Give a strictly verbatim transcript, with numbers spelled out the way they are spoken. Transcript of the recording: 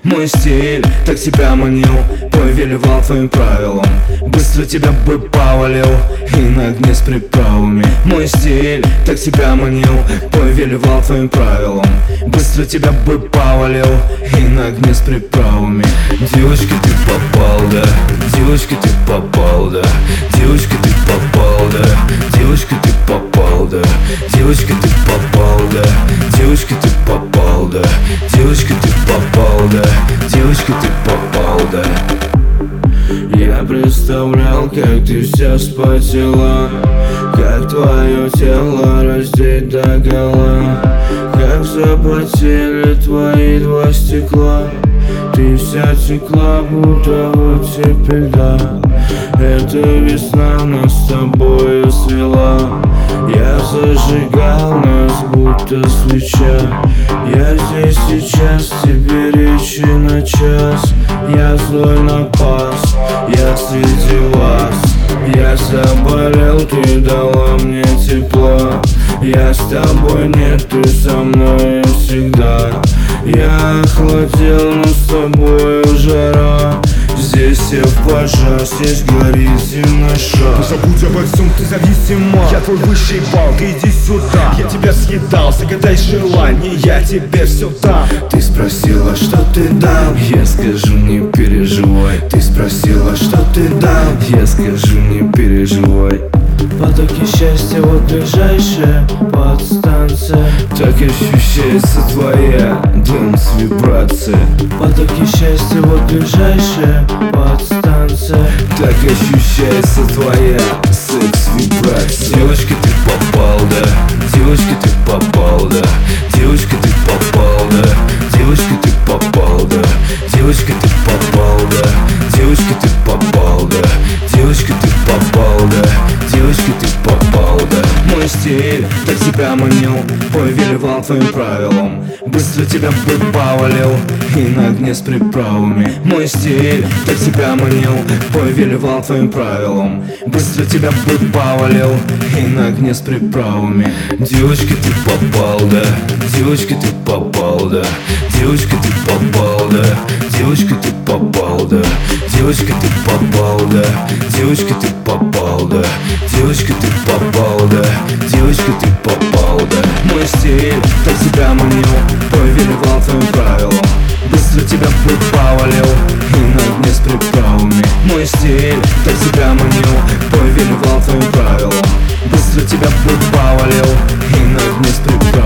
Мой стиль так тебя манил, повелевал твоим правилам. Быстро тебя бы повалил и на огне с приправами. Мой стиль так тебя манил, повелевал твоим правилам. Быстро тебя бы повалил и на огне с приправами. Девочка, ты попал, да, девочка, ты попал, да, девочка, ты попал, да, девочка, ты попал, да, девочка, ты попал, да, девочка, ты попал, да, девочка, ты попал, да, девочка, ты попал, да. Я представлял, как ты вся вспотела, как твое тело раздеть догола, как запотели твои два стекла. Ты вся текла, будто вот теперь да. Эта весна нас с тобою свела. Я зажигал нас, будто свеча. Я здесь сейчас, тебе речи на час. Я злой напас, я среди вас. Я заболел, ты дала мне тепла. Я с тобой, нет, ты со мной всегда. Я охладел, но с тобой жара. Здесь все в пожар, здесь горит земной шар. Забудь обо всем, ты зависима. Я твой высший бал, ты иди сюда. Я тебя съедал, загадай желание, я тебе все дам. Ты спросила, что ты дам, я скажу, не переживай. Ты спросила, что ты дам, я скажу, не переживай. Потоки счастья, вот ближайшая подстанция. Так ощущается твоя дэнс-вибрация. Потоки счастья, вот ближайшая подстанция. Так ощущается твоя секс-вибрация. Девочка, ты попал, да, девочка, ты попал, да, девочка, ты попал, да, девочка, ты попал, да, девочка, ты попал, да, девочка, ты попал, да, девочка, ты попал, да, девочка, ты попал, да. Мой стиль так тебя манил, повелевал твоим правилам. Быстро тебя бы повалил и на огне с приправами. Мой стиль так тебя манил, повелевал твоим правилам. Быстро тебя бы повалил и на огне с приправами. Девочка, ты попал, да, девочка, ты попал, да, девочка, ты попал, да, девочка, ты попал, да, девочка, ты попал, да, девочка, ты попал, да, девочка, ты попал, да, девочка, ты попал, да. Мой стиль так тебя манил, повелевал твоим правилам. Быстро тебя бы повалил и на огне с приправами. Мой стиль так тебя манил, повелевал твоим правилам. Быстро тебя бы повалил и на огне с приправами.